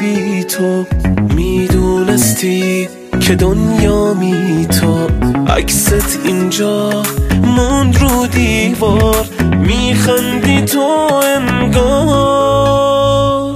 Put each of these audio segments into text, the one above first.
بی تو میدونستی که دنیا می تو عکست اینجا موند رو دیوار میخندی تو انگار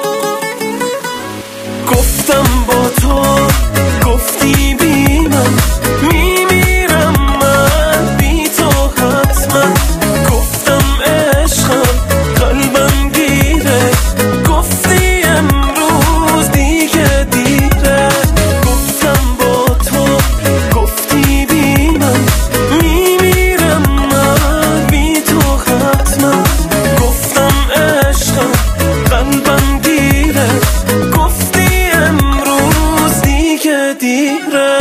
گفتم با تو گفتی بی من میمیرم من بی تو حتما گفتم عشقم قلبم گیره گفتی امروز دیگه دیره گفتم با تو گفتی بی من میمیرم من بی تو حتما گفتم عشقم قلبم گیره گفتی امروز دیگه دیره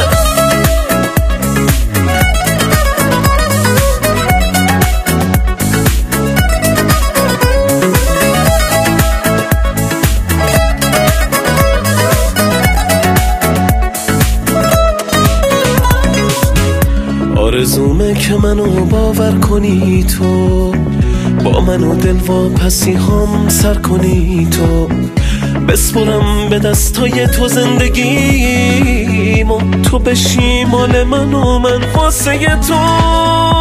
آرزومه که منو باور کنی تو با منو دل واپسی هم سر کنی تو بسپرم به دستای تو زندگیمو تو بشی مال من و من واسه تو